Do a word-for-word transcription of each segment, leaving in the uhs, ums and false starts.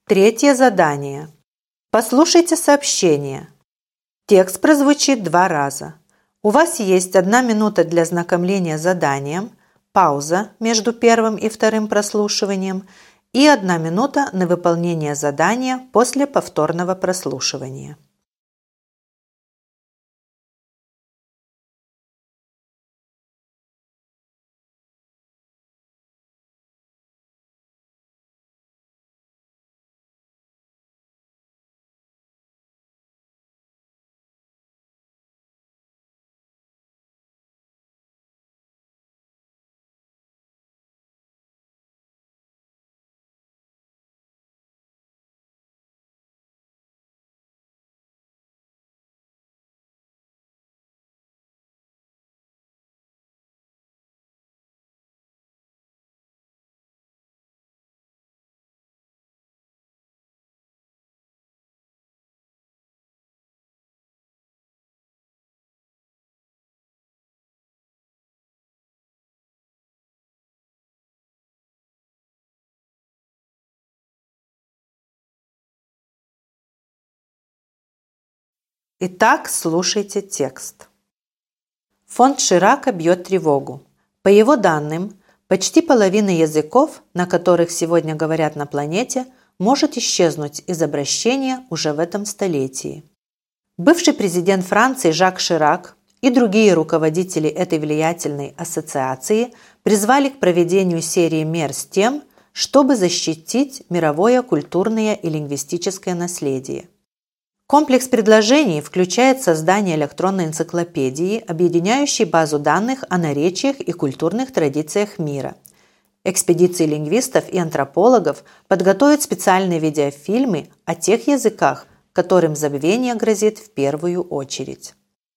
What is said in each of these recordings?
Третье задание. Послушайте сообщение. Текст прозвучит два раза. У вас есть одна минута для ознакомления с заданием, пауза между первым и вторым прослушиванием и одна минута на выполнение задания после повторного прослушивания. Итак, слушайте текст. Фонд Ширака бьет тревогу. По его данным, почти половина языков, на которых сегодня говорят на планете, может исчезнуть из обращения уже в этом столетии. Бывший президент Франции Жак Ширак и другие руководители этой влиятельной ассоциации призвали к проведению серии мер с тем, чтобы защитить мировое культурное и лингвистическое наследие. Комплекс предложений включает создание электронной энциклопедии, объединяющей базу данных о наречиях и культурных традициях мира. Экспедиции лингвистов и антропологов подготовят специальные видеофильмы о тех языках, которым забвение грозит в первую очередь.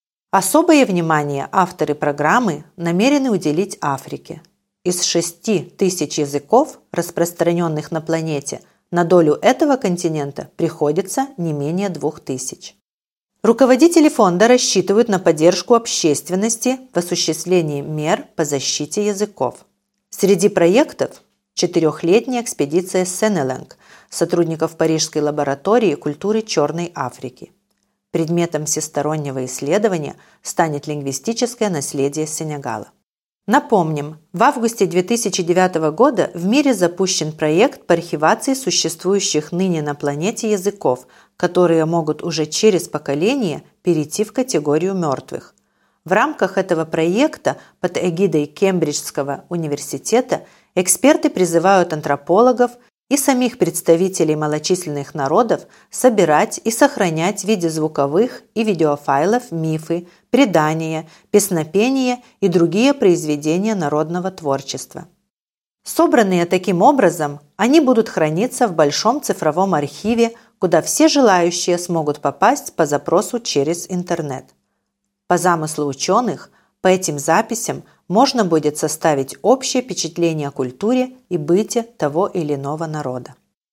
Особое внимание авторы программы намерены уделить Африке. Из шести тысяч языков, распространенных на планете, на долю этого континента приходится не менее двух тысяч. Руководители фонда рассчитывают на поддержку общественности в осуществлении мер по защите языков. Среди проектов – четырехлетняя экспедиция Сенелинг сотрудников Парижской лаборатории культуры Черной Африки. Предметом всестороннего исследования станет лингвистическое наследие Сенегала. Напомним, в августе две тысячи девятого года в мире запущен проект по архивации существующих ныне на планете языков, которые могут уже через поколение перейти в категорию мертвых. В рамках этого проекта под эгидой Кембриджского университета эксперты призывают антропологов и самих представителей малочисленных народов собирать и сохранять в виде звуковых и видеофайлов мифы, предания, песнопения и другие произведения народного творчества. Собранные таким образом, они будут храниться в большом цифровом архиве, куда все желающие смогут попасть по запросу через интернет. По замыслу ученых, по этим записям можно будет составить общее впечатление о культуре и быте того или иного народа.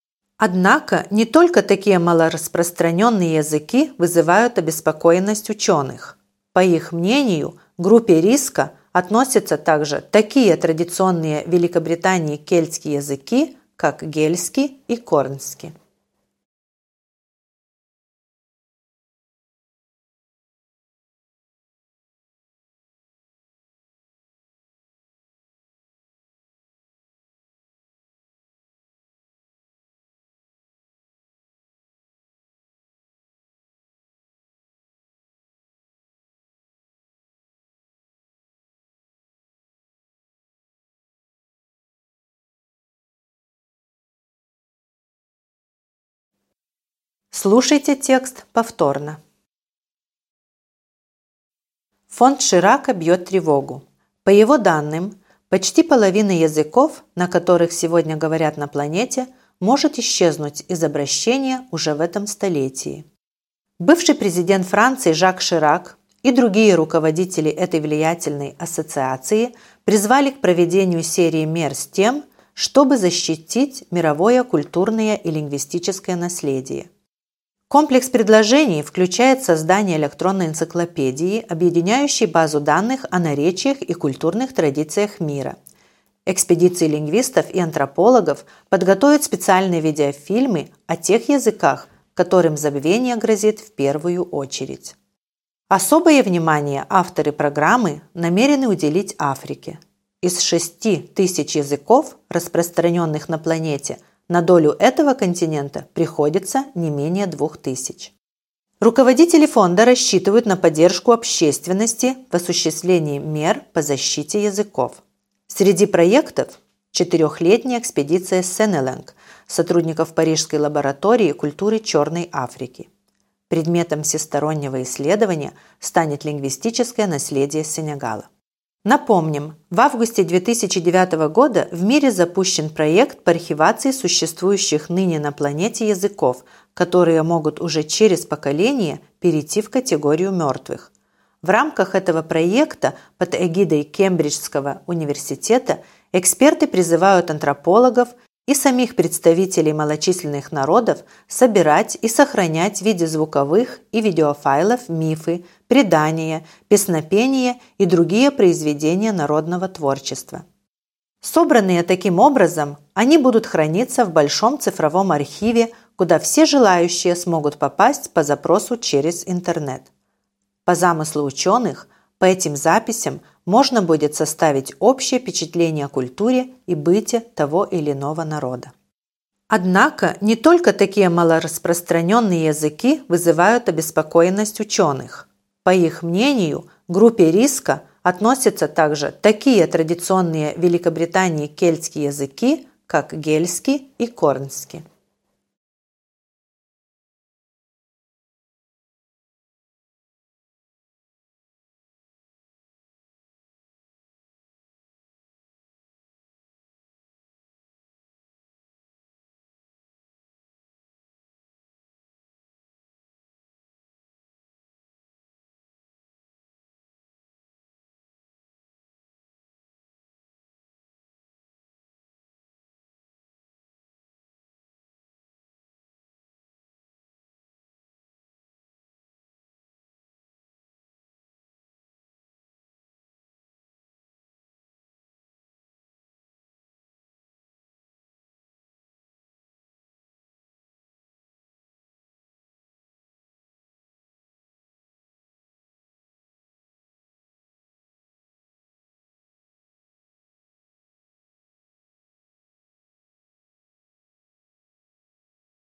Однако не только такие малораспространенные языки вызывают обеспокоенность ученых. По их мнению, к группе риска относятся также такие традиционные в Великобритании кельтские языки, как гельский и корнский. Слушайте текст повторно. Фонд Ширака бьет тревогу. По его данным, почти половина языков, на которых сегодня говорят на планете, может исчезнуть из обращения уже в этом столетии. Бывший президент Франции Жак Ширак и другие руководители этой влиятельной ассоциации призвали к проведению серии мер с тем, чтобы защитить мировое культурное и лингвистическое наследие. Комплекс предложений включает создание электронной энциклопедии, объединяющей базу данных о наречиях и культурных традициях мира. Экспедиции лингвистов и антропологов подготовят специальные видеофильмы о тех языках, которым забвение грозит в первую очередь. Особое внимание авторы программы намерены уделить Африке. Из шести тысяч языков, распространенных на планете, на долю этого континента приходится не менее двух тысяч. Руководители фонда рассчитывают на поддержку общественности в осуществлении мер по защите языков. Среди проектов – четырехлетняя экспедиция Сенелинг сотрудников Парижской лаборатории культуры Черной Африки. Предметом всестороннего исследования станет лингвистическое наследие Сенегала. Напомним, в августе две тысячи девятого года в мире запущен проект по архивации существующих ныне на планете языков, которые могут уже через поколение перейти в категорию мертвых. В рамках этого проекта под эгидой Кембриджского университета эксперты призывают антропологов и самих представителей малочисленных народов собирать и сохранять в виде звуковых и видеофайлов мифы, предания, песнопения и другие произведения народного творчества. Собранные таким образом, они будут храниться в большом цифровом архиве, куда все желающие смогут попасть по запросу через интернет. По замыслу ученых, по этим записям можно будет составить общее впечатление о культуре и быте того или иного народа. Однако не только такие малораспространенные языки вызывают обеспокоенность ученых. По их мнению, к группе риска относятся также такие традиционные в Великобритании кельтские языки, как гельский и корнский.